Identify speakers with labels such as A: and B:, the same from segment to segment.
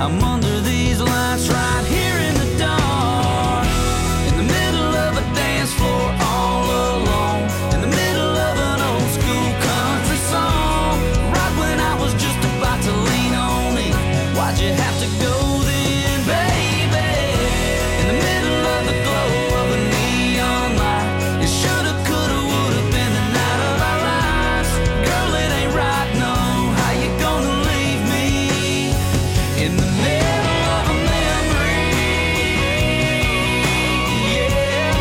A: I'm under these lights right here in the dark, in the middle of a dance floor all alone, in the middle of an old school country song. Right when I was just about to lean on it, why'd you have to go then, baby? In the middle of the glow of a neon light, it shoulda, coulda, woulda been the night of our lives. Girl, it ain't right, no. How you gonna leave me in the middle of a memory? Yeah.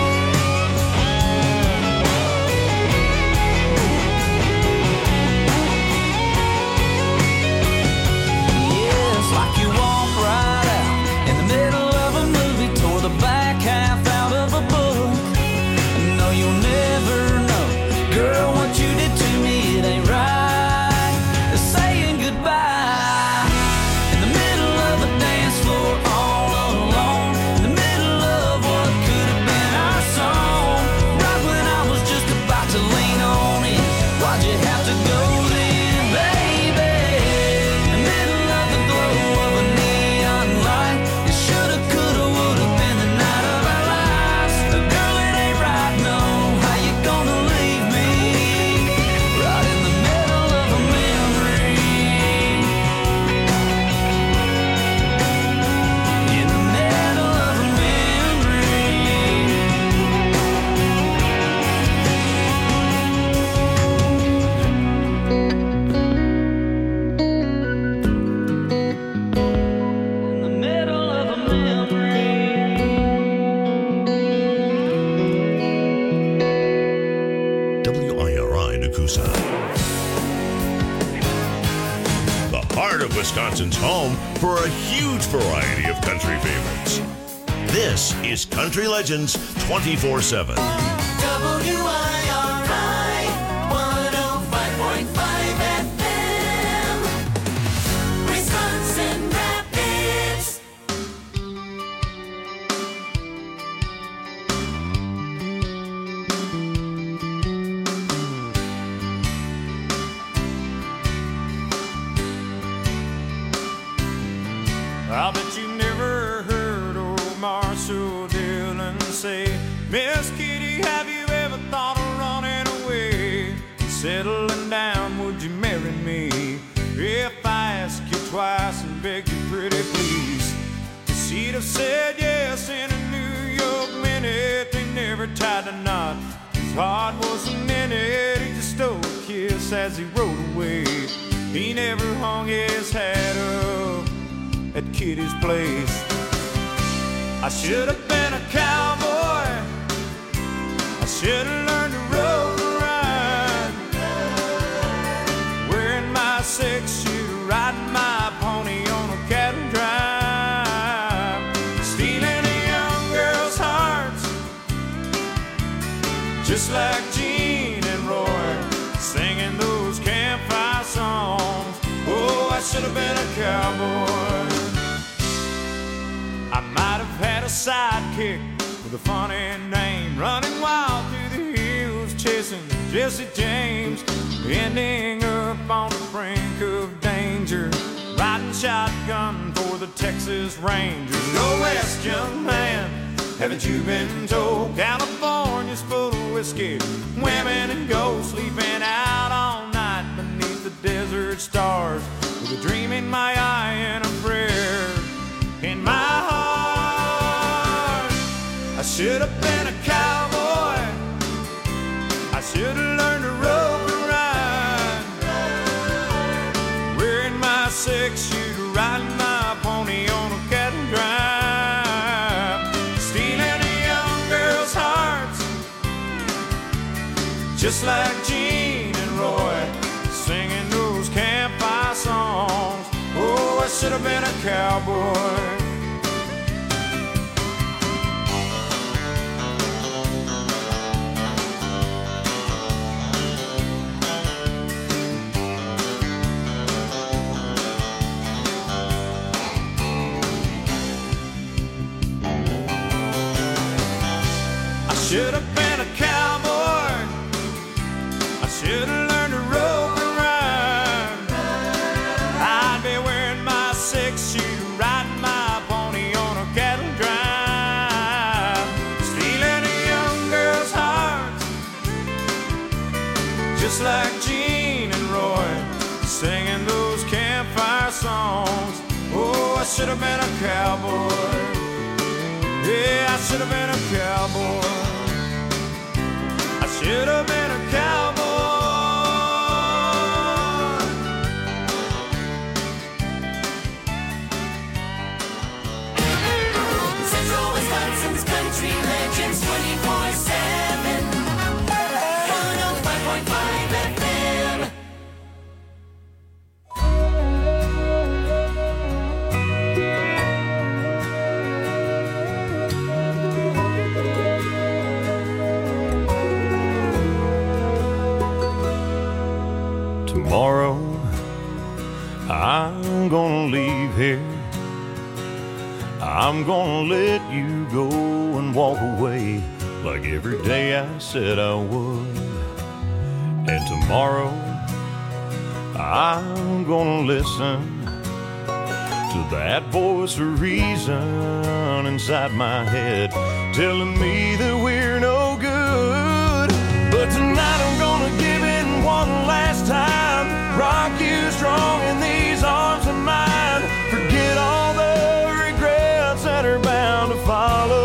A: Yeah, it's like you walk right out in the middle of a movie, tore the back half out of a book. No, you'll never know, girl, what you did to me, it ain't right. Saying goodbye in the middle of a dance floor all alone, in the middle of what could have been our song. Right when I was just about to lean on it, why'd you have to go then, baby? In the middle of the glow of a neon light, it shoulda, coulda, woulda been the night of our lives. Girl, it ain't right, no. How you gonna leave me right in the middle of a memory? In the middle of a memory. In the middle of a memory.
B: WIRI Nakusa. The heart of Wisconsin's home for a huge variety of country favorites. This is Country Legends 24/7.
C: WIRI 105.5 FM, Wisconsin Rapids.
D: I bet you never heard old Marshall Dillon say, Miss Kitty, have you ever thought of running away? Settling down, would you marry me? If I ask you twice and beg you pretty please, she'd have said yes in a New York minute. They never tied a knot, his heart was a minute. He just stole a kiss as he rode away. He never hung his hat up at Kitty's place. I should have been a cowboy, I should have learned to rope and ride, wearing my 6-shooter, riding my pony on a cattle drive, stealing a young girl's hearts, just like Gene and Roy, singing those campfire songs. Oh, I should have been a cowboy. I might have had a sidekick with a funny name, running wild through the hills, chasing Jesse James, ending up on the brink of danger, riding shotgun for the Texas Rangers. Go west, young man, haven't you been told? California's full of whiskey, women and gold, sleeping out all night beneath the desert stars, with a dream in my eye and a prayer in my heart. I should have been a cowboy, I should have learned to rope and ride, wearing my 6-shooter, riding my pony on a cattle drive, stealing a young girl's hearts, just like Gene and Roy, singing those campfire songs. Oh, I should have been a cowboy. I should have been a cowboy, I should have learned to rope and ride, I'd be wearing my 6-shooter, songs. Oh, I should have been a cowboy. Yeah, I should have been a cowboy. I should have been a cowboy.
C: Central Wisconsin's Country Legends 24/7. 105.5 FM.
D: Tomorrow, I'm gonna leave here. I'm gonna let you go and walk away like every day I said I would. And tomorrow, I'm gonna listen to that voice of reason inside my head telling me that we're no good. But tonight I'm gonna give it one last time, rock you strong in these arms of mine. Forget all the regrets that are bound to follow.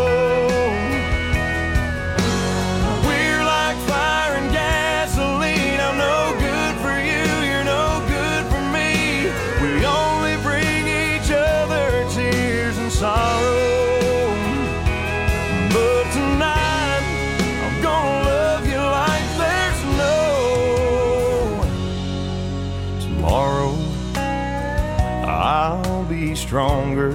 D: We're like fire and gasoline. I'm no good for you, you're no good for me. We only bring each other tears and sorrow. But tonight I'm gonna love you like there's no tomorrow. I'll be stronger.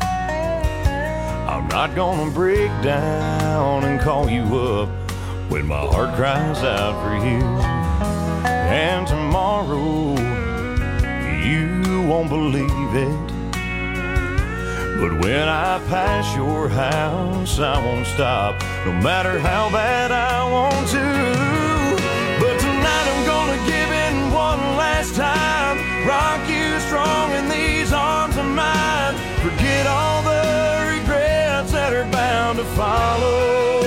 D: I'm not gonna break down and call you up when my heart cries out for you. And tomorrow, you won't believe it, but when I pass your house, I won't stop, no matter how bad I want to. But tonight I'm gonna give in one last time, rock you strong in these arms of mine. Forget all the regrets that are bound to follow.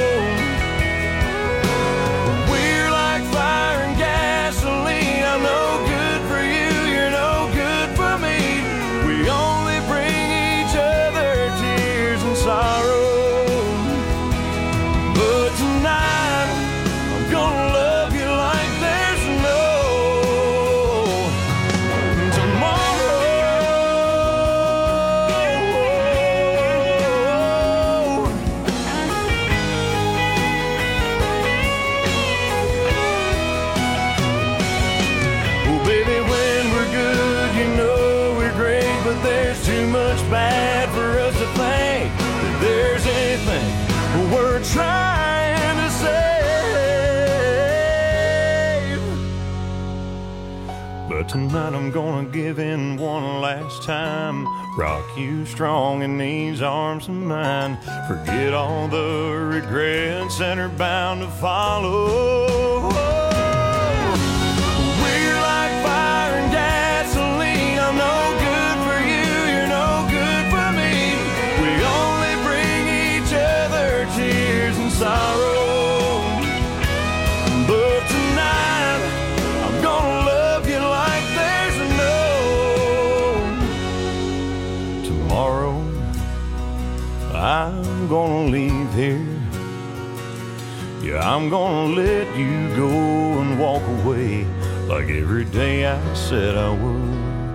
D: We're like fire and gasoline. I'm no good for you, you're no good for me. We only bring each other tears and sorrow. But tonight I'm gonna love you like there's no tomorrow. Oh baby, when we're good, you know we're great, but there's too much bad for us to think that there's anything we're trying to save. But tonight I'm gonna give in one last time, rock you strong in these arms of mine. Forget all the regrets that are bound to follow. We're like fire and gasoline. I'm no good for you, you're no good for me. We only bring each other tears and sorrow. But tonight I'm gonna love you like there's no tomorrow. I'm gonna leave here. Yeah, I'm gonna let you go and walk away like every day I said I would.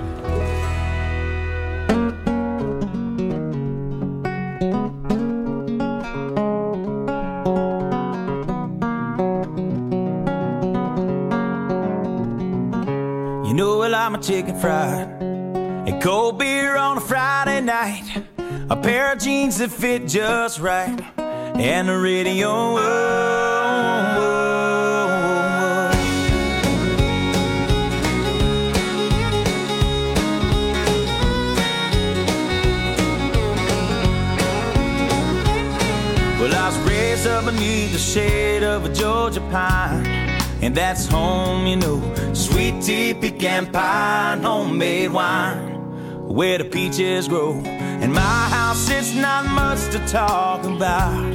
A: You know, well, I'm a chicken fried and cold beer on a Friday night, a pair of jeans that fit just right, and the radio. Well, I was raised up beneath the shade of a Georgia pine, and that's home, you know. Sweet tea, pecan pie, and homemade wine, where the peaches grow. In my house, it's not much to talk about,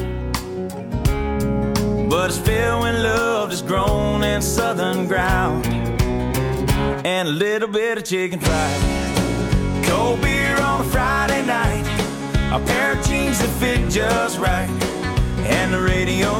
A: but it's filled when love is grown in southern ground, and a little bit of chicken fried
D: cold beer on a Friday night, a pair of jeans that fit just right, and the radio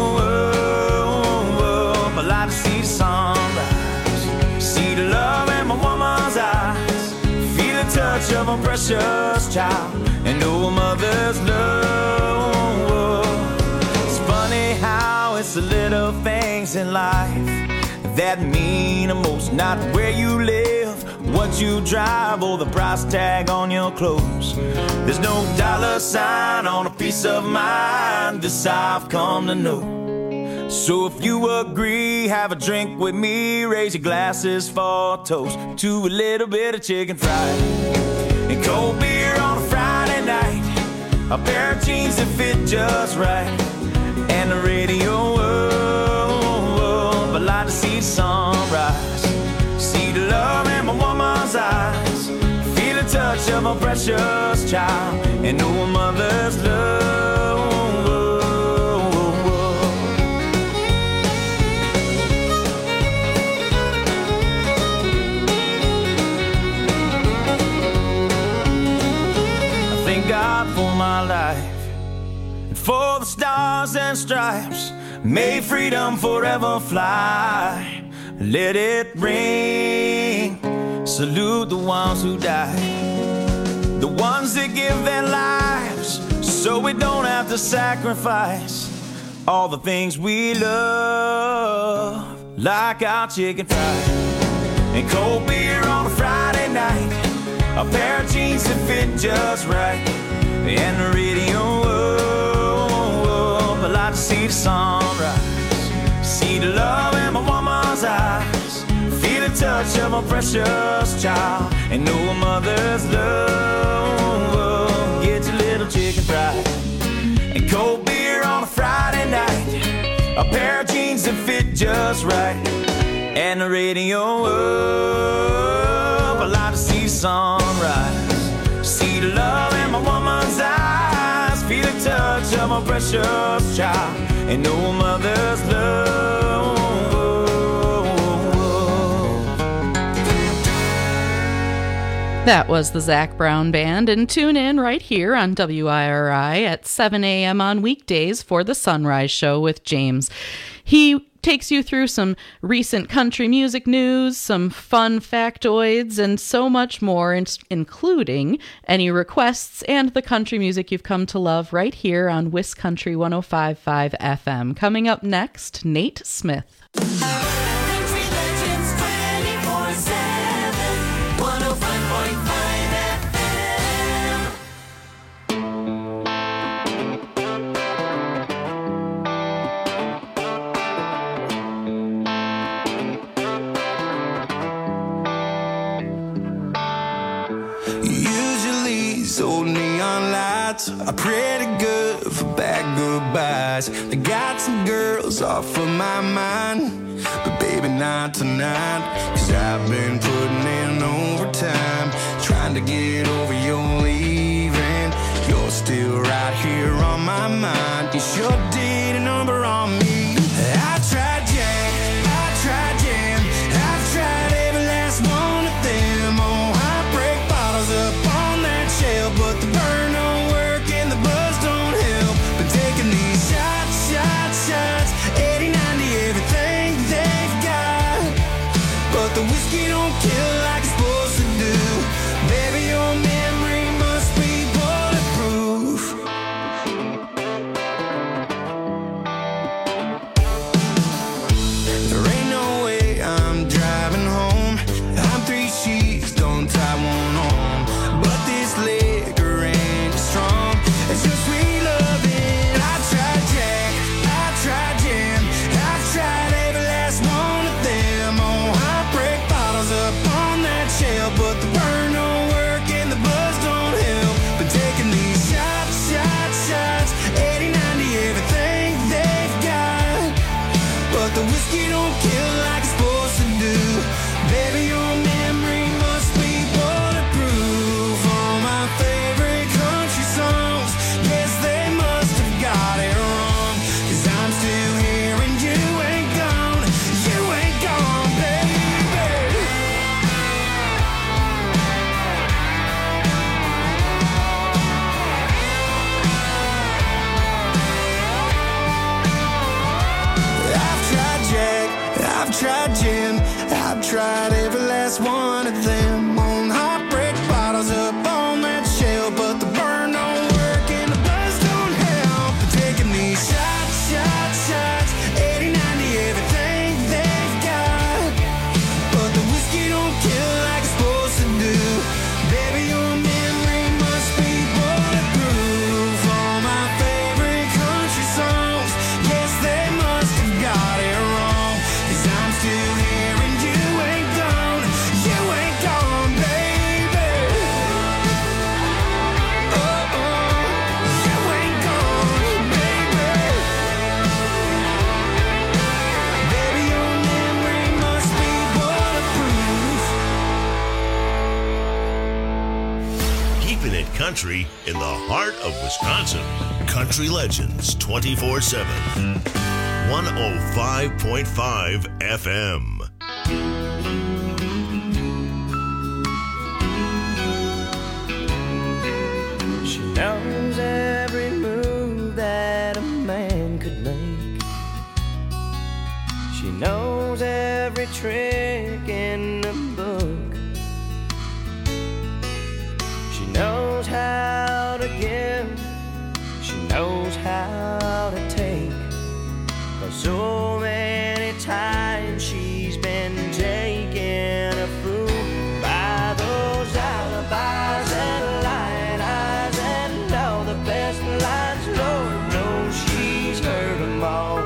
D: up. I like to see the sunrise, see the love in my woman's eyes, feel the touch of a precious child, and know a mother's love. It's funny how it's the little things in life that mean the most, not where you live, what you drive, or the price tag on your clothes. There's no dollar sign on a piece of mind, this I've come to know. So if you agree, have a drink with me, raise your glasses for a toast to a little bit of chicken fried and cold beer on a Friday night, a pair of jeans that fit just right, and the radio up. I like to see the sunrise, see the love in my woman's eyes, feel the touch of a precious child, and know a mother's love. I thank God for my life, and for the stars and stripes. May freedom forever fly, let it ring. Salute the ones who died, the ones that give their lives so we don't have to sacrifice all the things we love, like our chicken fried and cold beer on a Friday night, a pair of jeans that fit just right, and the radio up. I like to see the sunrise, see the love in my woman's eyes, feel the touch of a precious child, and know a mother's love. Get your little chicken fried and cold beer on a Friday night, a pair of jeans that fit just right, and the radio up. I like to see the sunrise, see the love in my woman's eyes, feel the touch of a precious child, and know a mother's love.
E: That was the Zac Brown Band, and tune in right here on WIRI at 7 a.m. on weekdays for the Sunrise Show with James. He takes you through some recent country music news, some fun factoids, and so much more, including any requests and the country music you've come to love right here on WisCountry 105.5 FM. Coming up next, Nate Smith.
C: Country Legends 24/7, 105.5 FM.
D: Usually these old neon lights are pretty good for bad goodbyes. They got some girls off of my mind, but baby not tonight, 'cause I've been putting in overtime, trying to get over your leaving. You're still right here on my mind. You sure did a number on me. I tried Jack, I tried Jam, I've tried every last one of them. Oh, I break bottles up on that shelf, but the burn don't work and the buzz don't help. Been taking these shots, shots, shots, 80, 90, everything they've got, but the whiskey don't kill like it's supposed to do. Baby, your memory must be bulletproof.
F: tried gin. I've tried every last one of them. On heartbreak bottles up on that shelf, but the burn don't work and the buzz don't help. Taking these shots, shots, shots, 80, 90, everything they've got. But the whiskey don't kill like it's supposed to do. Baby, your memory must be bulletproof. All my favorite country songs, yes, they must have got it wrong. 'Cause I'm still here and you ain't gone. You ain't gone, baby. Oh, you ain't gone, baby. Baby, your memory must be bulletproof.
B: Keeping it country in the heart of Wisconsin. Country Legends 24/7. 105.5 FM.
G: She knows every move that a man could make. She knows every trick in the book. She knows how to give. She knows how to take. But so many times she's been taken a fool by those alibis and lying eyes and all the best lines. Lord knows she's heard them all.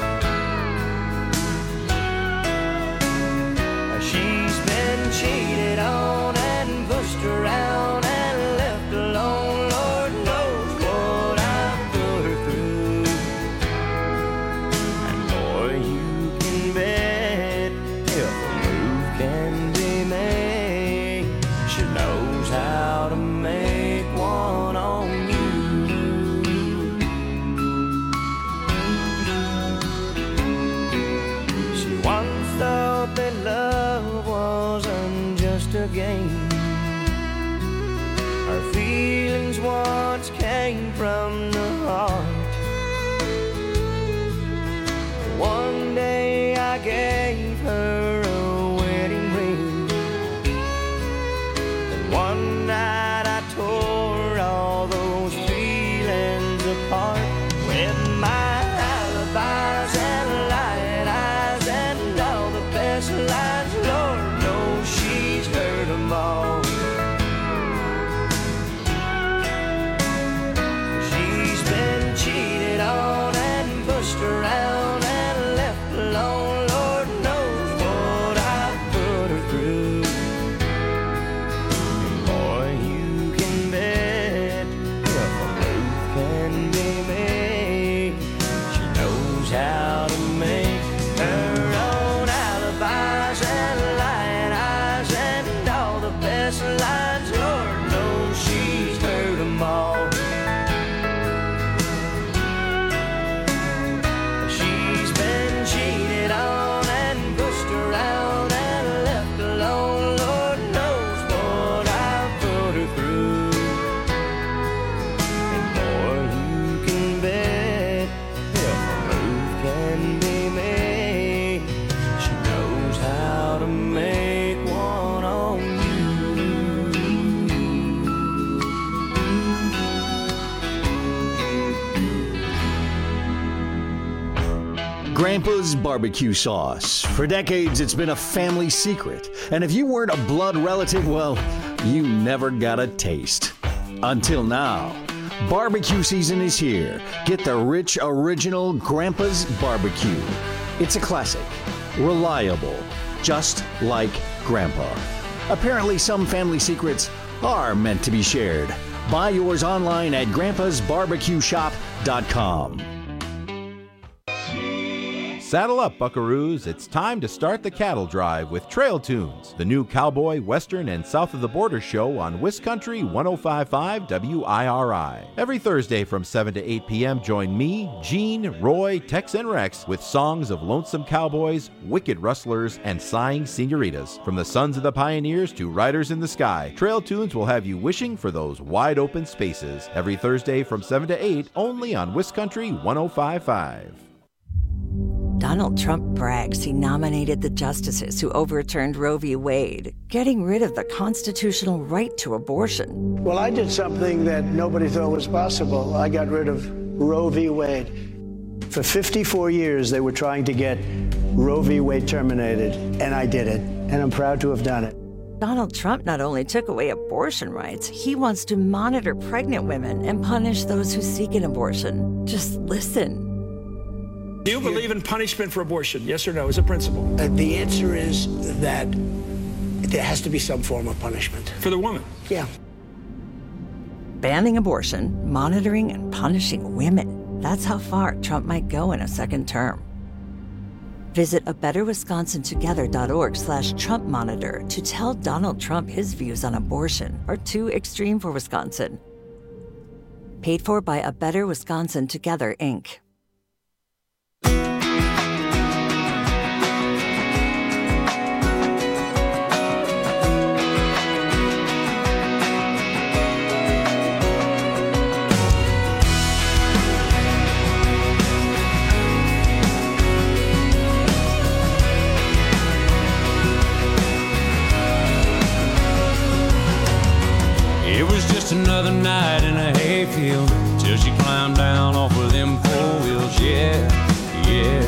G: She's been cheated on and pushed around and left alone. Lord knows what I've put her through. And boy, you can bet if a move can be made, she knows how to make one on you. She once thought that love wasn't just a game. Her feelings once came from the heart. One day I gave her a wedding ring, and one night I tore all those feelings apart with my alibis and lying eyes and all the best lines. Lord knows she's heard them all. She's been cheated on and pushed around and left alone. Lord knows what I've put her through. And boy, you can bet if a move can be made, she knows how to make her own alibis and lying eyes and all the best lines. Lord knows she's heard them all. She's been cheated on and pushed around and left alone. Lord knows what I've put her through. And boy, you can bet if a move can be made, she knows how to make one on you.
H: Grandpa's barbecue sauce. For decades, it's been a family secret. And if you weren't a blood relative, well, you never got a taste. Until now. Barbecue season is here. Get the rich, original Grandpa's barbecue. It's a classic. Reliable. Just like Grandpa. Apparently, some family secrets are meant to be shared. Buy yours online at grandpasbarbecueshop.com.
I: Saddle up, buckaroos. It's time to start the cattle drive with Trail Tunes, the new cowboy, western, and south of the border show on Wiscountry 105.5 WIRI. Every Thursday from 7 to 8 p.m., join me, Gene, Roy, Tex, and Rex with songs of lonesome cowboys, wicked rustlers, and sighing senoritas. From the sons of the pioneers to riders in the sky, Trail Tunes will have you wishing for those wide open spaces. Every Thursday from 7 to 8, only on Wiscountry 105.5.
J: Donald Trump brags he nominated the justices who overturned Roe v. Wade, getting rid of the constitutional right to abortion.
K: Well, I did something that nobody thought was possible. I got rid of Roe v. Wade. For 54 years, they were trying to get Roe v. Wade terminated, and I did it, and I'm proud to have done it.
J: Donald Trump not only took away abortion rights, he wants to monitor pregnant women and punish those who seek an abortion. Just listen.
L: Do you believe in punishment for abortion? Yes or no, as a principle?
K: The answer is that there has to be some form of punishment.
L: For the woman?
K: Yeah.
J: Banning abortion, monitoring and punishing women. That's how far Trump might go in a second term. Visit abetterwisconsintogether.org/Trump Monitor to tell Donald Trump his views on abortion are too extreme for Wisconsin. Paid for by A Better Wisconsin Together, Inc.
M: It was just another night in a hayfield till she climbed down off of them 4 wheels, yeah, yeah.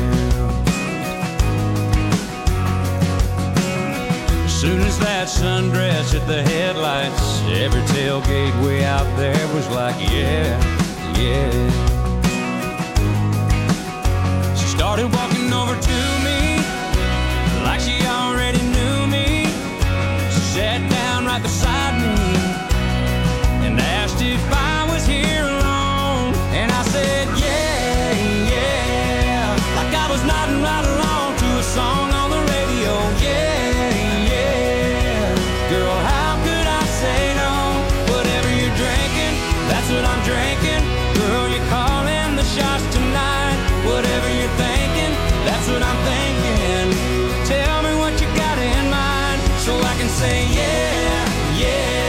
M: As soon as that sundress hit the headlights, every tailgate way out there was like, yeah, yeah. She started walking over to me like she already knew me. She sat down right beside me and asked if I was here alone. And I said, yeah, yeah, like I was nodding right along to a song on the radio. Yeah, yeah, girl, how could I say no? Whatever you're drinking, that's what I'm drinking. Girl, you're calling the shots tonight. Whatever you're thinking, that's what I'm thinking. Tell me what you got in mind so I can say yeah, yeah.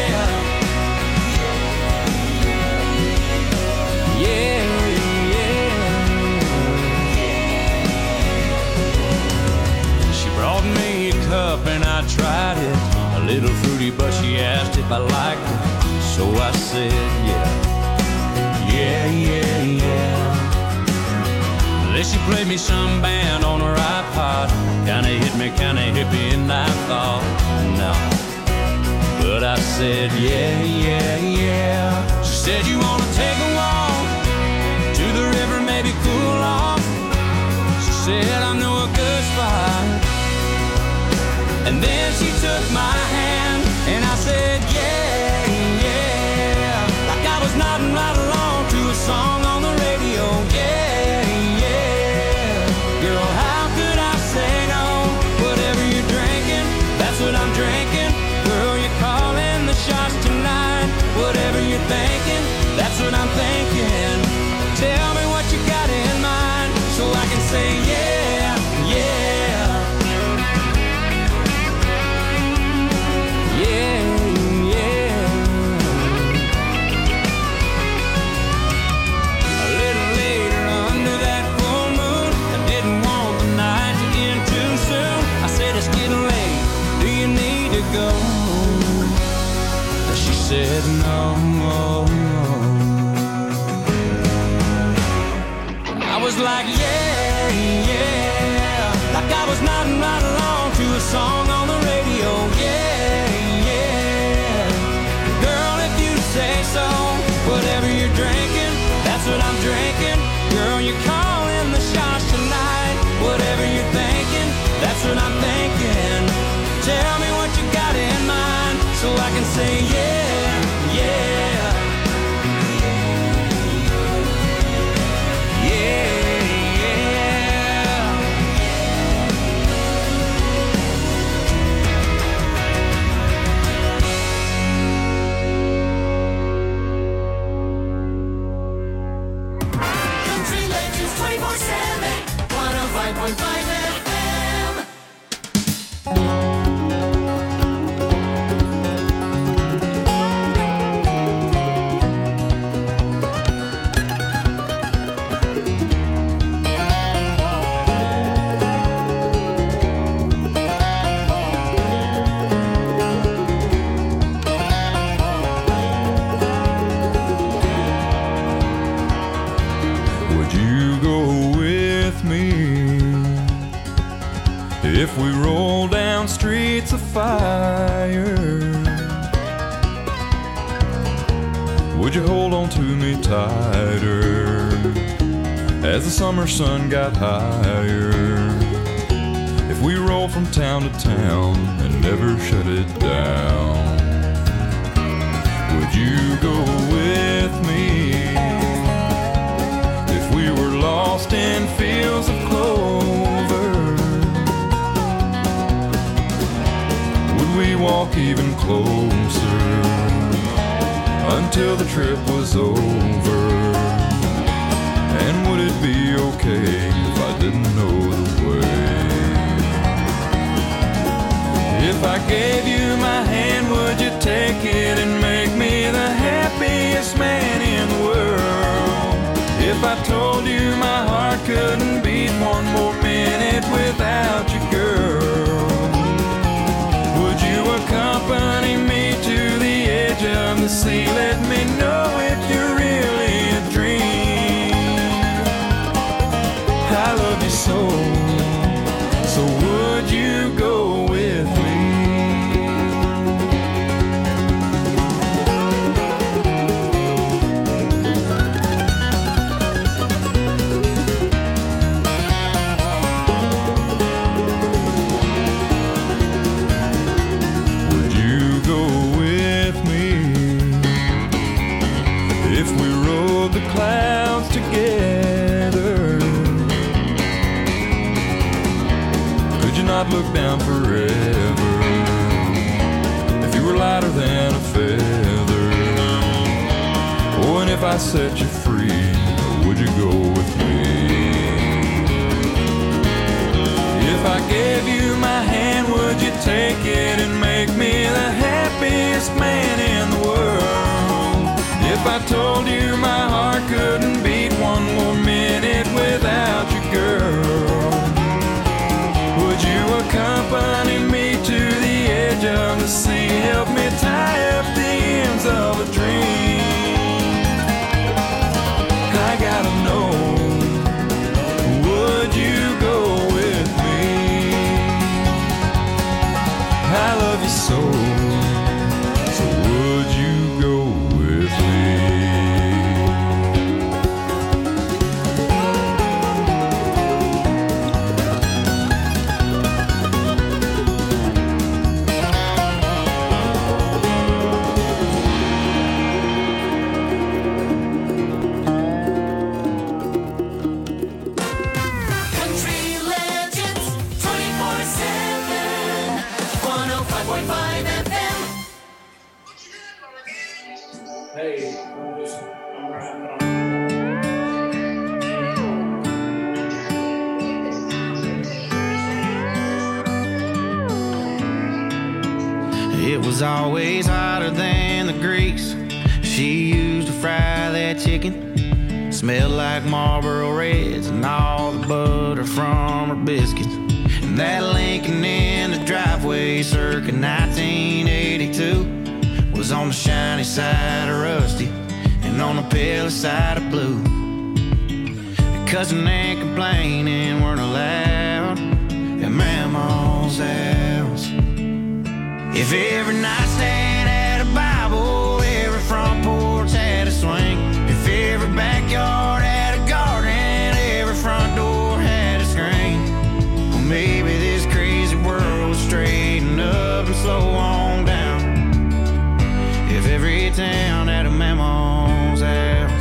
M: And I tried it, a little fruity, but she asked if I liked it. So I said, yeah, yeah, yeah, yeah. Then she played me some band on her iPod. Kinda hit me, kinda hippie, and I thought, no. But I said, yeah, yeah, yeah. She said, you wanna take a walk to the river, maybe cool off. She said, I know a good spot. And then she took my hand, and I said, yeah, yeah, like I was nodding right along to a song on the radio. Yeah, yeah, girl, how could I say no? Whatever you're drinking, that's what I'm drinking. Girl, you're calling the shots tonight. Whatever you're thinking, that's what I'm thinking. Tell me what you got in mind so I can say yeah, yeah. Said no, I was like, yeah, yeah, like I was nodding right along to a song on the radio. Yeah, yeah, girl, if you say so. Whatever you're drinking, that's what I'm drinking. Girl, you're calling the shots tonight. Whatever you're thinking, that's what I'm thinking. Tell me what you got in mind so I can say yeah, yeah, yeah,
C: Country Legends 24/7, 105.5 FM.
D: If we roll down streets of fire, would you hold on to me tighter as the summer sun got higher? If we roll from town to town and never shut it down, would you go with me? If we were lost in fields of clover, would we walk even closer until the trip was over? And would it be okay if I didn't know the way? If I gave you my hand, would you take it and make me the happiest man in the world? If I told you my heart couldn't beat one more minute without you, girl, would you accompany me to the edge of the sea? Let me know if you're really a dream. I love you so, so would you go with me? Would you go with me if we rode the clouds together? Could you not look down forever if you were lighter than a feather? Oh, and if I set you free, would you go with me? If I gave you my hand, would you take it and make me the happiest man in the world? If I told you my heart couldn't beat one more minute without you, girl, would you accompany me to the edge of the sea? Help me tie up the ends of a dream. I gotta know, would you go with me? I love you so, so would you go with me?
C: Country Legends 24/7 105.5 FM.
N: It was always hotter than the grease she used to fry that chicken. Smelled like Marlboro Reds and all the butter from her biscuits. And that Lincoln in the driveway circa 1982 was on the shiny side of rusty and on the pale side of blue. Cussing and complaining weren't allowed at Mama's house. If every nightstand had a Bible, every front porch had a swing. If every backyard had a garden, every front door had a screen. Well, maybe this crazy world would straighten up and slow on down if every town had a Mama's house.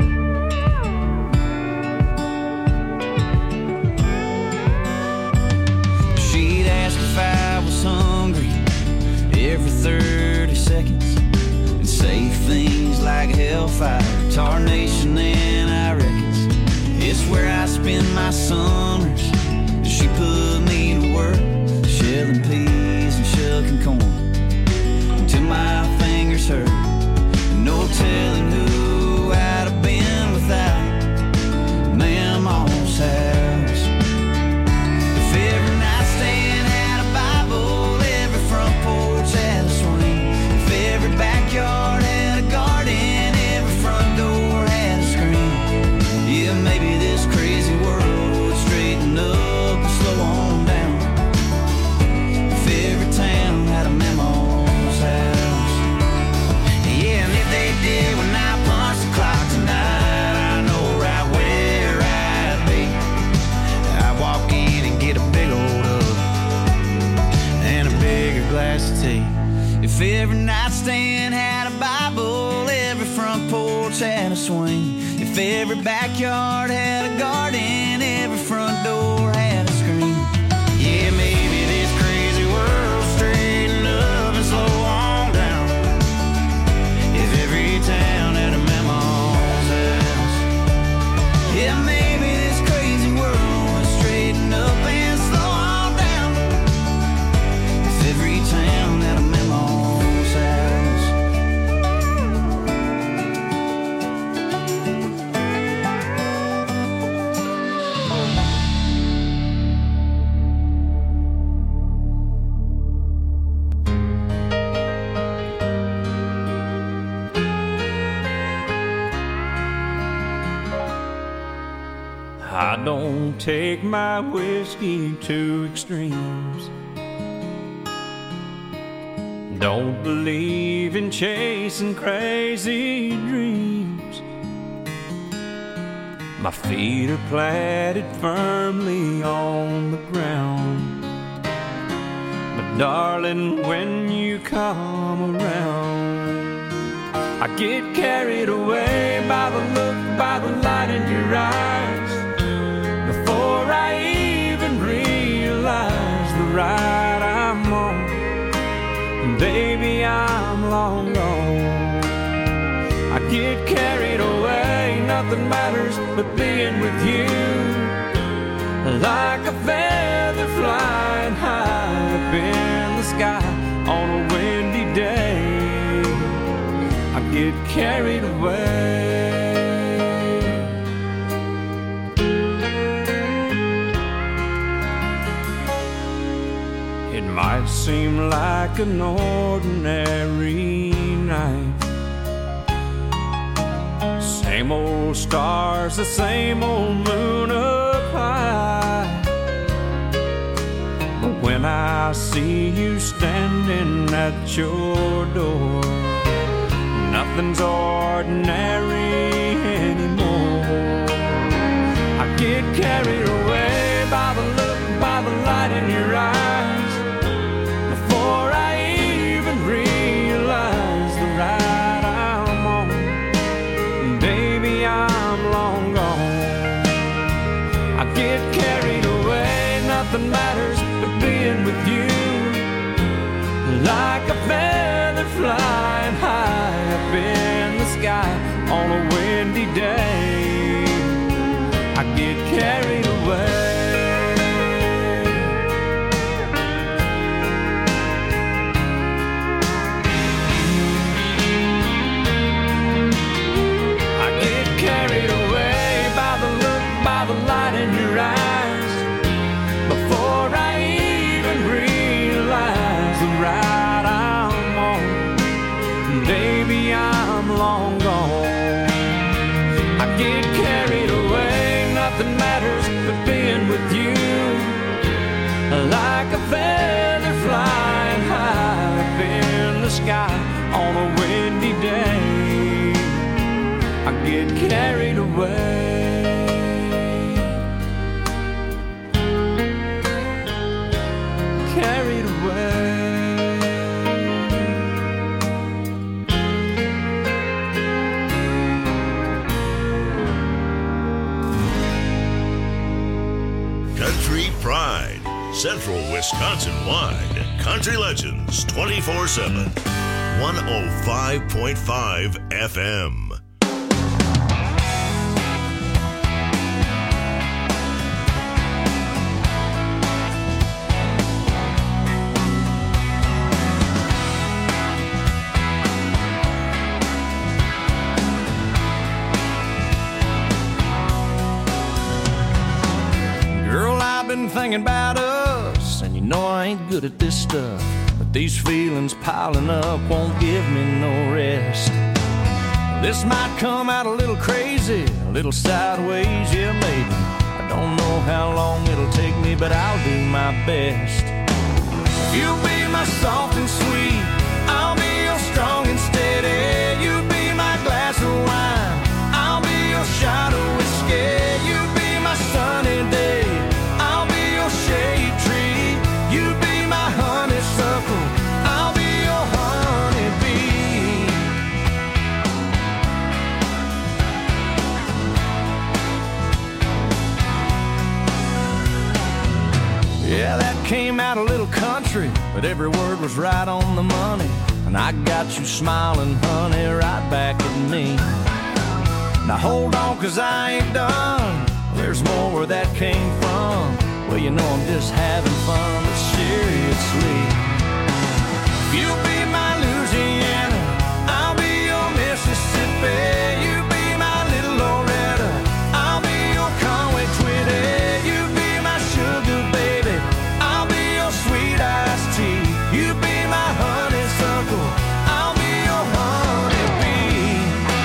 N: She'd ask if I was hungry every 30 seconds and say things like hellfire, tarnation, and I reckons it's where I spend my summers. She put me to work shelling peas and shucking corn until my fingers hurt. No telling who I'd have been without Mama's house. If every nightstand had a Bible, every front porch had a swing. If every backyard had a garden, every front door had a screen. Yeah, maybe this crazy world would straighten up and slow on down
F: had a swing, if every backyard had a garden, every front door had a screen. Yeah, maybe this crazy world straighten up and slow on down. If every town had a mama's house. Yeah, maybe this crazy world would straighten up and slow on down. If every town had a mama's house.
M: I don't take my whiskey to extremes. Don't believe in chasing crazy dreams. My feet are planted firmly on the ground. But darling, when you come around, I get carried away by the look, by the light in your eyes. Before I even realize the ride I'm on, and baby, I'm long gone. I get carried away, nothing matters but being with you. Like a feather flying high up in the sky on a windy day, I get carried away. It might seem like an ordinary night, same old stars, the same old moon up high. But when I see you standing at your door, nothing's ordinary anymore. I get carried away by the look, by the light in your eyes. Before I even realize the ride I'm on, baby, I'm long gone. I get carried away, nothing matters but being with you. Like a feather flying high up in the sky on a windy day, I get carried away. Carried away by the look, by the light in your eyes. Before I even realize the ride I'm on, baby, I'm long gone. I get carried away, nothing matters but being with you. Like a feather flying high up in the sky on a windy day, I get carried away. Carried away.
B: Country Pride, Central Wisconsin-wide. Country Legends 24/7. 105.5 FM.
F: Thinking about us, and you know I ain't good at this stuff, but these feelings piling up won't give me no rest. This might come out a little crazy, a little sideways, yeah maybe. I don't know how long it'll take me, but I'll do my best. You'll be my soft and sweet, I'll be your strong and steady. You'll be my glass of wine, I'll be your shot of whiskey. You'll be my sunny day, shade tree, you be my honeysuckle, I'll be your honeybee.
M: Came out a little country, but every word was right on the money. And I got you smiling, honey, right back at me. Now hold on, 'cause I ain't done. There's more where that came from. Well, you know I'm just having fun, but seriously. You'll be my Louisiana, I'll be your Mississippi. You be my little Loretta, I'll be your Conway Twitty. You be my sugar baby, I'll be your sweet iced tea. You be my honeysuckle, I'll be your honeybee.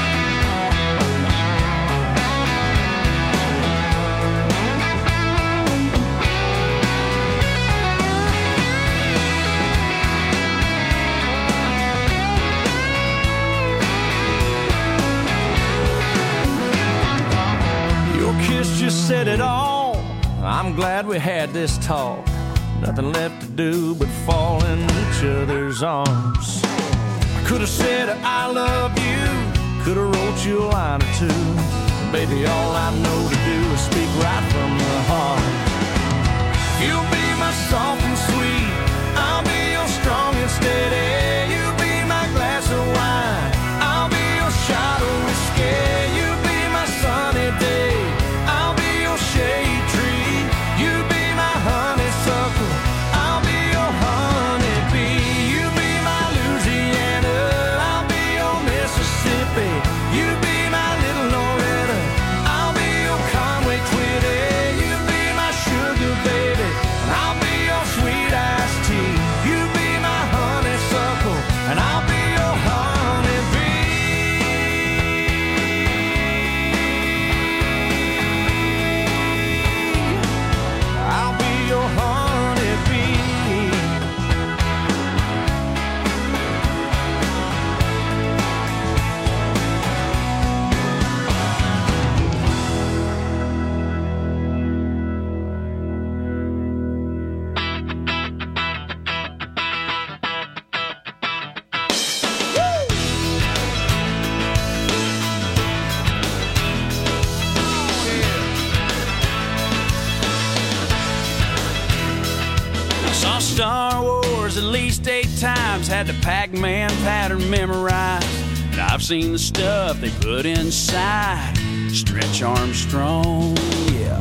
M: Your kiss just said it all. I'm glad we had this talk. Nothing left to do but fall in each other's arms. I could have said I love you, could have wrote you a line or two. Baby, all I know to do is speak right from the heart. You'll be my soft and sweet, I'll be your strong and steady. You be my glass of wine, I'll be your shot of whiskey. You be my sunny day, I'll be your shade tree. You be my honeysuckle, I'll be your honeybee. You be my Louisiana, I'll be your Mississippi. You be my little Loretta, I'll be your Conway Twitty. You be my sugar baby, and I'll be your sweet iced tea. You be my honeysuckle, and I'll be your honeybee. I'll be your honeybee. I saw Star Wars at least 8 times, had the Pac-Man pattern memorized. And I've seen the stuff they put inside Stretch Armstrong, yeah.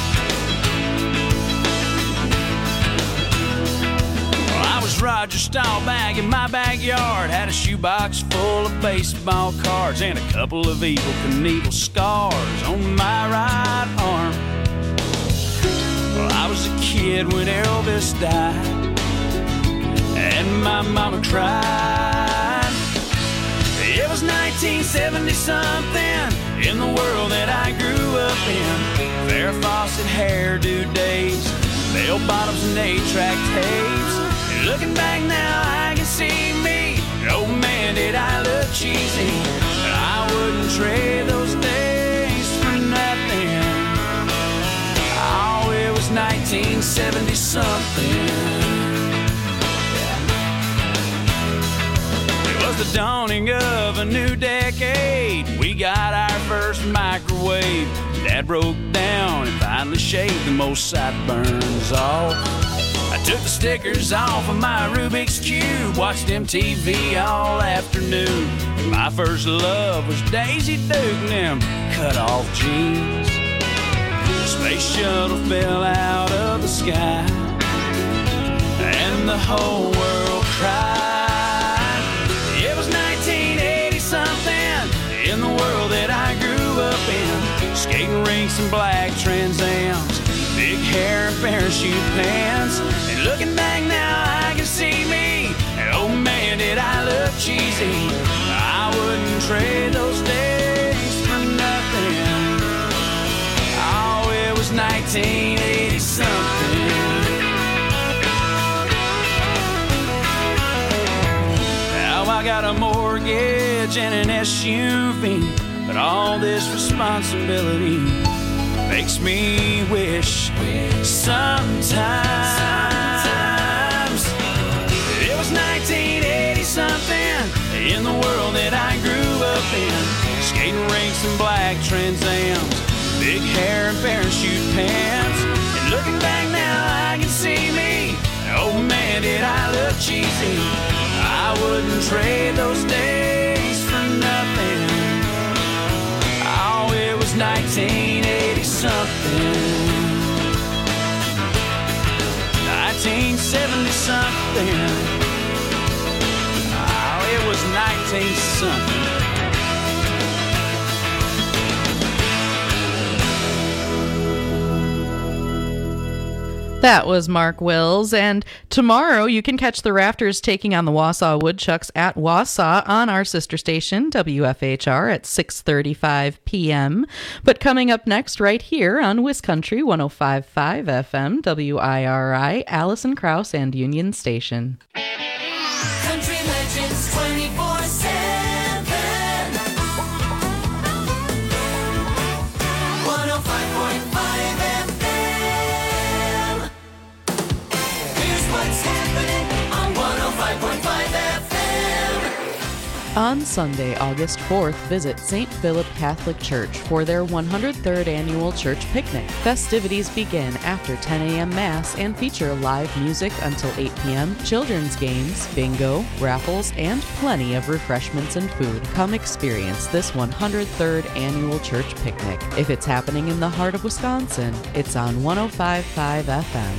M: Well, I was Roger Staubach in my backyard, had a shoebox full of baseball cards and a couple of Evel Knievel scars on my right arm. Well, I was a kid when Elvis died, and my mama cried. It was 1970-something in the world that I grew up in. Farrah Fawcett hairdo days, bell bottoms and 8-track tapes. And looking back now, I can see me. Oh man, did I look cheesy. But I wouldn't trade those days for nothing. Oh, it was 1970-something. It was the dawning of a new decade. We got our first microwave. Dad broke down and finally shaved the most sideburns off. I took the stickers off of my Rubik's Cube, watched MTV all afternoon. My first love was Daisy Duke and them cut-off jeans. The space shuttle fell out of the sky, and the whole world cried. It was 1980-something in the world that I grew up in. Skating rinks and black Trans Ams, big hair and parachute pants. And looking back now, I can see me. And oh man, did I look cheesy. I wouldn't trade those days for nothing. Oh, it was 1980-something. Now I got a mortgage and an SUV, but all this responsibility makes me wish sometimes it was 1980-something in the world that I grew up in. Skating rinks and black Trans Ams, big hair and parachute pants. And looking back now, I can see me.
A: Man, did I look cheesy. I wouldn't trade those days for nothing. Oh, it was 1980 something. 1970 something. Oh, it was 19 something.
E: That was Mark Wills, and tomorrow you can catch the Rafters taking on the Wausau Woodchucks at Wausau on our sister station, WFHR, at 6:35 p.m. But coming up next right here on Wiscountry 105.5 FM, WIRI, Allison Krauss and Union Station.
C: Country Legends 24/7. 105.5 FM. Here's what's happening on 105.5 FM.
E: On Sunday, August 4th, visit St. Philip Catholic Church for their 103rd annual church picnic. Festivities begin after 10 a.m. Mass and feature live music until 8 p.m., children's games, bingo, raffles, and plenty of refreshments and food. Come experience this 103rd annual church picnic. If it's happening in the heart of Wisconsin, it's on 105.5 FM.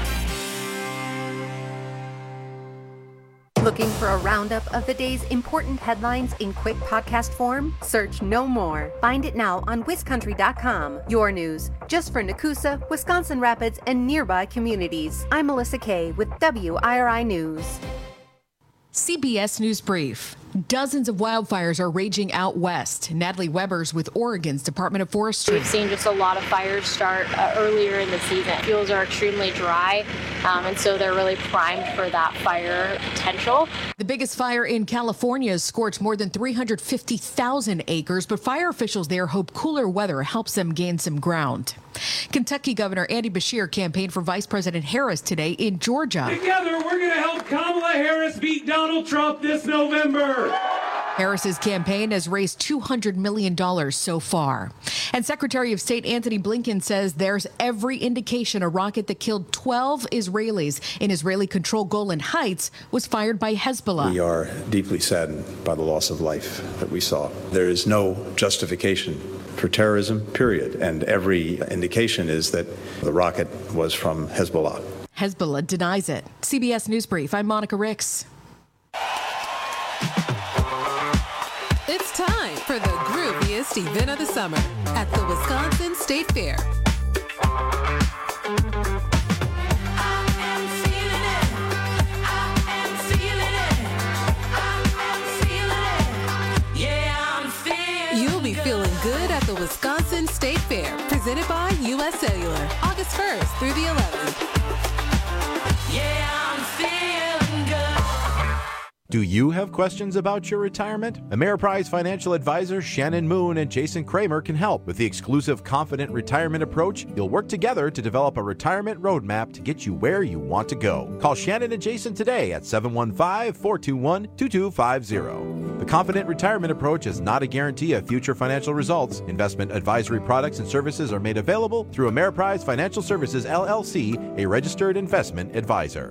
O: Looking for a roundup of the day's important headlines in quick podcast form? Search No More. Find it now on wiscountry.com. Your news, just for Nakusa, Wisconsin Rapids, and nearby communities. I'm Melissa Kay with WIRI News.
P: CBS News Brief. Dozens of wildfires are raging out west. Natalie Weber's with Oregon's Department of Forestry.
Q: We've seen just a lot of fires start earlier in the season. Fuels are extremely dry, and so they're really primed for that fire potential.
P: The biggest fire in California has scorched more than 350,000 acres, but fire officials there hope cooler weather helps them gain some ground. Kentucky Governor Andy Beshear campaigned for Vice President Harris today in Georgia.
R: Together, we're going to help Kamala Harris beat Donald Trump this November.
P: Harris's campaign has raised $200 million so far. And Secretary of State Antony Blinken says there's every indication a rocket that killed 12 Israelis in Israeli-controlled Golan Heights was fired by Hezbollah.
S: We are deeply saddened by the loss of life that we saw. There is no justification for terrorism, period. And every indication is that the rocket was from Hezbollah.
P: Hezbollah denies it. CBS News Brief, I'm Monica Ricks.
T: It's time for the grooviest event of the summer at the Wisconsin State Fair. You'll be feeling good at the Wisconsin State Fair, presented by U.S. Cellular, August 1st through the 11th.
C: Yeah, I'm feeling good.
I: Do you have questions about your retirement? Ameriprise financial advisors Shannon Moon and Jason Kramer can help. With the exclusive Confident Retirement Approach, you'll work together to develop a retirement roadmap to get you where you want to go. Call Shannon and Jason today at 715-421-2250. The Confident Retirement Approach is not a guarantee of future financial results. Investment advisory products and services are made available through Ameriprise Financial Services, LLC, a registered investment advisor.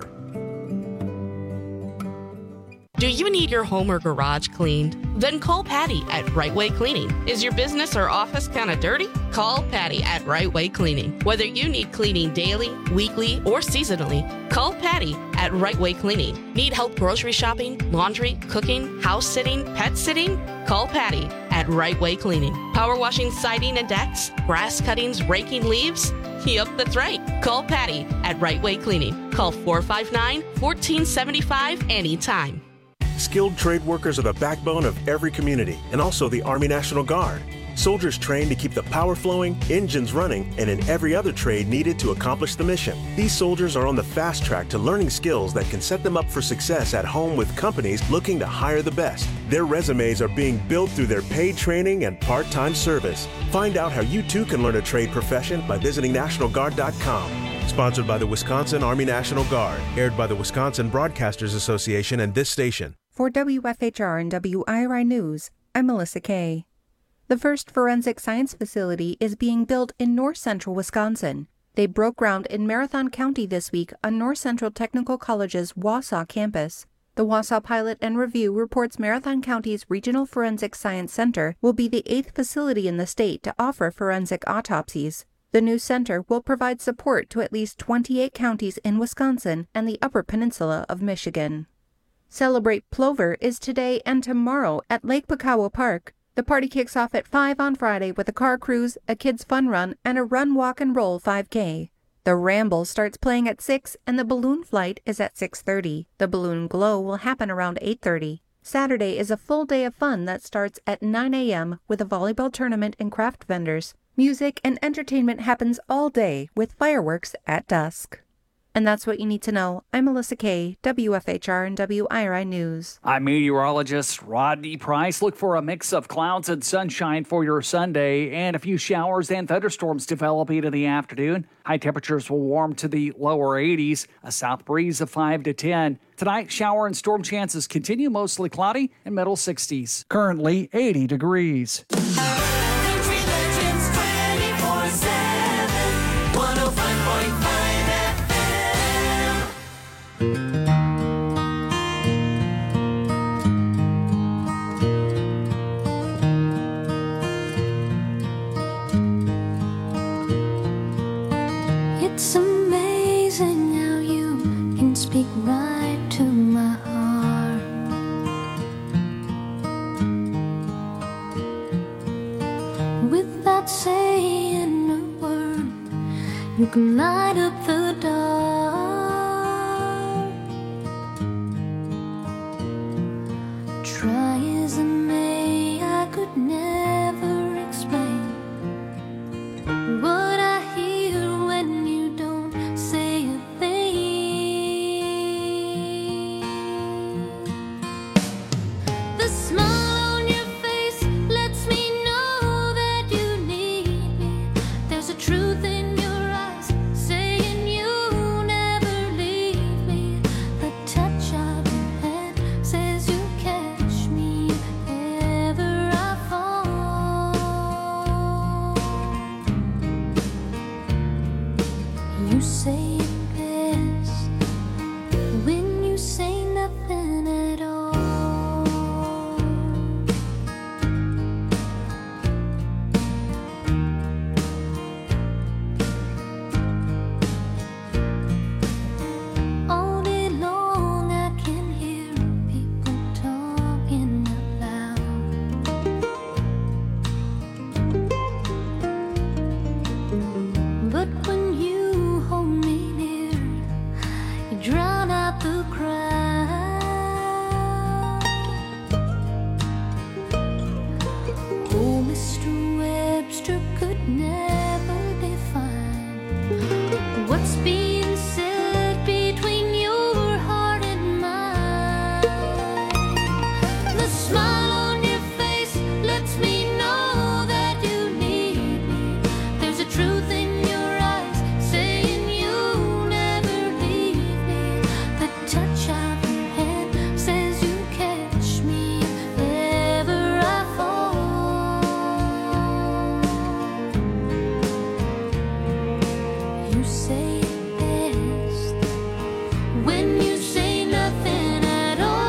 U: Do you need your home or garage cleaned? Then call Patty at Right Way Cleaning. Is your business or office kind of dirty? Call Patty at Right Way Cleaning. Whether you need cleaning daily, weekly, or seasonally, call Patty at Right Way Cleaning. Need help grocery shopping, laundry, cooking, house sitting, pet sitting? Call Patty at Right Way Cleaning. Power washing siding and decks, grass cuttings, raking leaves? Yup, that's right. Call Patty at Right Way Cleaning. Call 459-1475 anytime.
V: Skilled trade workers are the backbone of every community, and also the Army National Guard. Soldiers trained to keep the power flowing, engines running, and in every other trade needed to accomplish the mission. These soldiers are on the fast track to learning skills that can set them up for success at home with companies looking to hire the best. Their resumes are being built through their paid training and part-time service. Find out how you too can learn a trade profession by visiting NationalGuard.com. Sponsored by the Wisconsin Army National Guard. Aired by the Wisconsin Broadcasters Association and this station.
W: For WFHR and WIRI News, I'm Melissa Kay. The first forensic science facility is being built in north central Wisconsin. They broke ground in Marathon County this week on North Central Technical College's Wausau campus. The Wausau Pilot and Review reports Marathon County's Regional Forensic Science Center will be the 8th facility in the state to offer forensic autopsies. The new center will provide support to at least 28 counties in Wisconsin and the Upper Peninsula of Michigan. Celebrate Plover is today and tomorrow at Lake Pakawa Park. The party kicks off at 5 on Friday with a car cruise, a kids' fun run, and a run, walk, and roll 5K. The Ramble starts playing at 6, and the balloon flight is at 6:30. The Balloon Glow will happen around 8:30. Saturday is a full day of fun that starts at 9 a.m. with a volleyball tournament and craft vendors. Music and entertainment happens all day with fireworks at dusk. And that's what you need to know. I'm Melissa Kay, WFHR and WIRI News.
G: I'm meteorologist Rodney Price. Look for a mix of clouds and sunshine for your Sunday, and a few showers and thunderstorms developing in the afternoon. High temperatures will warm to the lower 80s, a south breeze of 5 to 10. Tonight, shower and storm chances continue, mostly cloudy and middle 60s. Currently 80 degrees.
C: Country Legends 24/7, 105.5
H: It's amazing how you can speak right to my heart. Without saying a word, you can light up the dark. Try as I may, I could never explain what I hear when you don't say a thing. The smile on your face lets me know that you need me. There's a truth in your eyes saying you never leave me. The touch of your hand says you catch me if ever I fall. You say it best when you say nothing at all. All day long I can hear people talking out loud. But when you hold me near, you drown out the crowd. Oh, Mr. Webster could never define what's being said between your heart and mine. The smile on your face lets me know that you need me. There's a truth in your eyes saying you never leave me. The touch of your hand says you catch me if ever I fall. You say it best when you say nothing at all.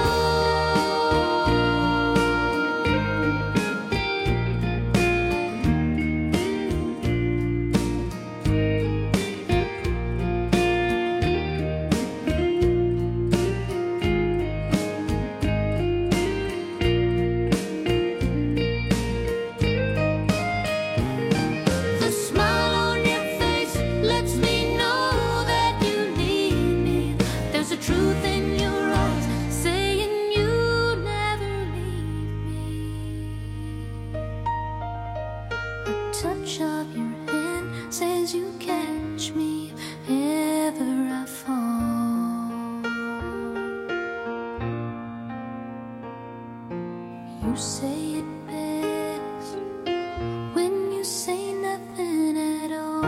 H: The smile on your face lets me know that you need me. There's a truth in your eyes saying you never leave me. A touch of your hand says you catch me if ever I fall. You say it best when you say nothing at all.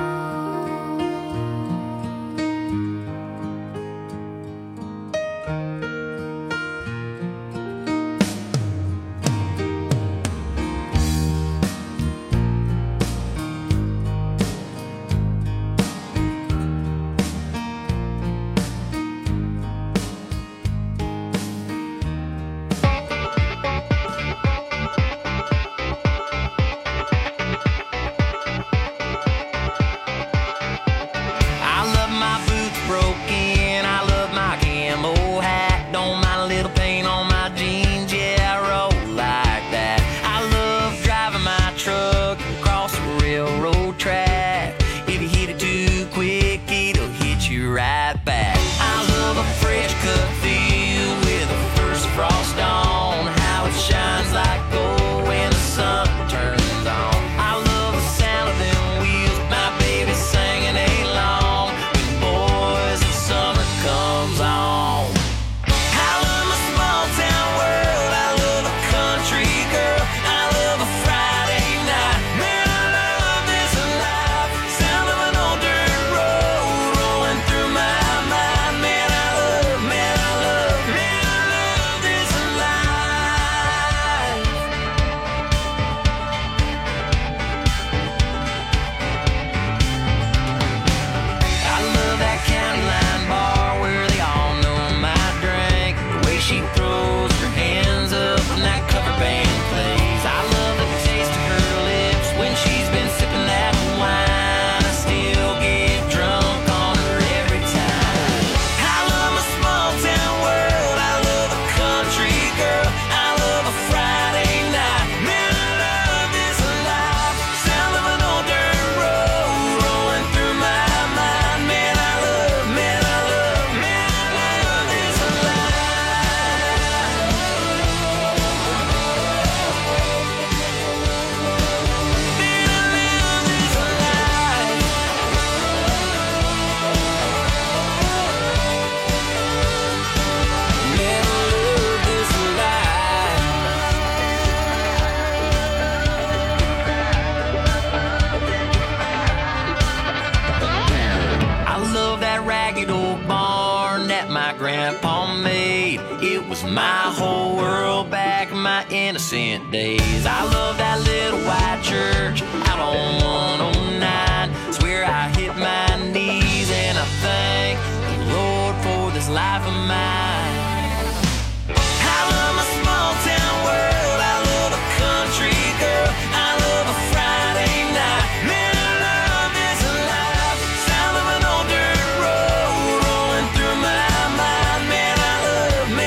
J: was my whole world back in my innocent days. I love that little white church out on 109. It's where I hit my knees and I thank the Lord for this life of mine. I love my small town world. I love a country girl. I love a Friday night. Man, I love this life. Sound of an old dirt road rolling through my mind. Man, I love this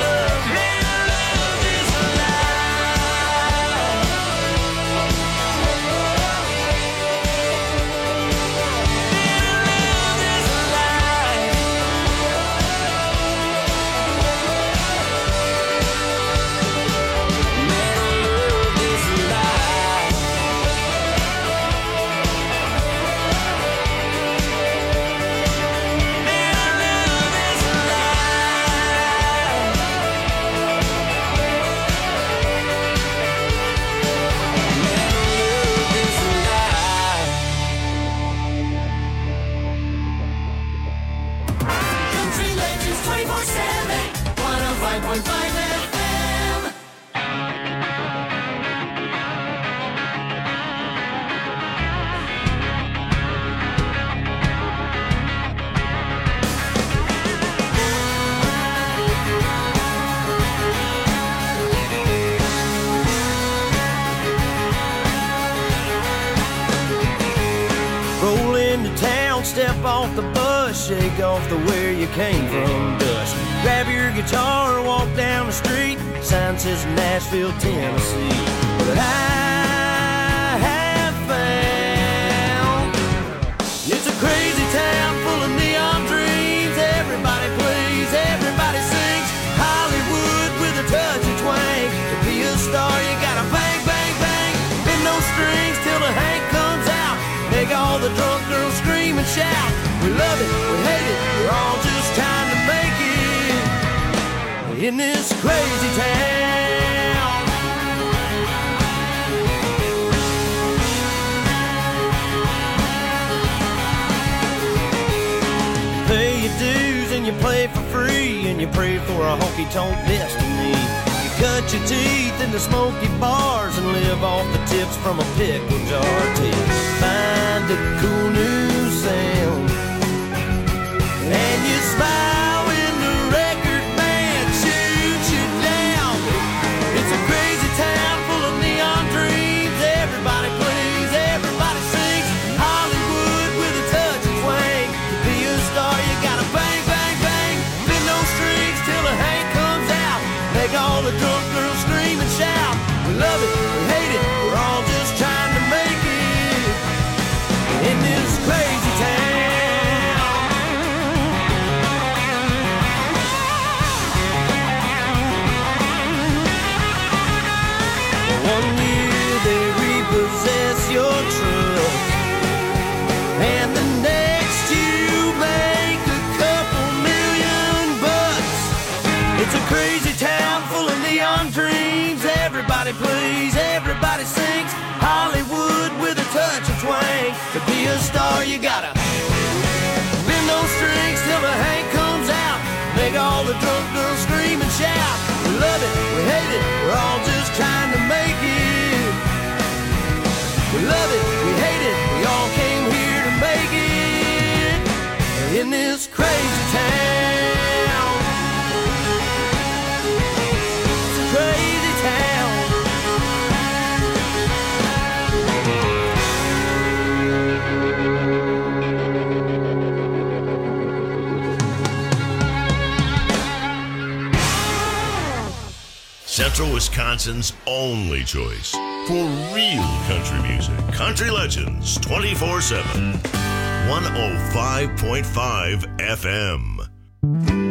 C: Country Legends 24/7, 105.5 FM.
K: Roll into town, step off the bus, shake off the where you came from dust. Grab your guitar, walk down the street, sign says Nashville, Tennessee. But I have found it's a crazy town full of neon dreams. Everybody plays, everybody sings. Hollywood with a touch of twang. To be a star, you gotta bang, bang, bang. Bend those strings till the Hank comes out. Make all the drunk girls scream and shout. We love it, we hate it, we're all just trying to make it in this crazy town. You pay your dues and you play for free, and you pray for a honky-tonk destiny. You cut your teeth in the smoky bars and live off the tips from a pickle jar till find a cool new sound. And you smile when the record band shoots you down. It's a crazy town full of neon dreams. Everybody plays, everybody sings. Hollywood with a touch of twang. To be a star, you gotta bang, bang, bang. Bend those strings till the Hank comes out. Make all the drunk girls scream and shout. We love it, we hate it, we're all just trying to make it in this crazy town. One year they repossess your truck, and the next you make a couple $1,000,000. It's a crazy town full of neon dreams. Everybody plays, everybody sings. Hollywood with a touch of twang. To be a star, you gotta bend those strings till the Hank comes out. Make all the drunk girls scream and shout. We love it, we hate it, we're all just trying to make it. We love it, we hate it, we all came here to make it in this crazy town. It's a crazy town.
B: Central Wisconsin's only choice for real country music. Country Legends 24/7. 105.5 FM.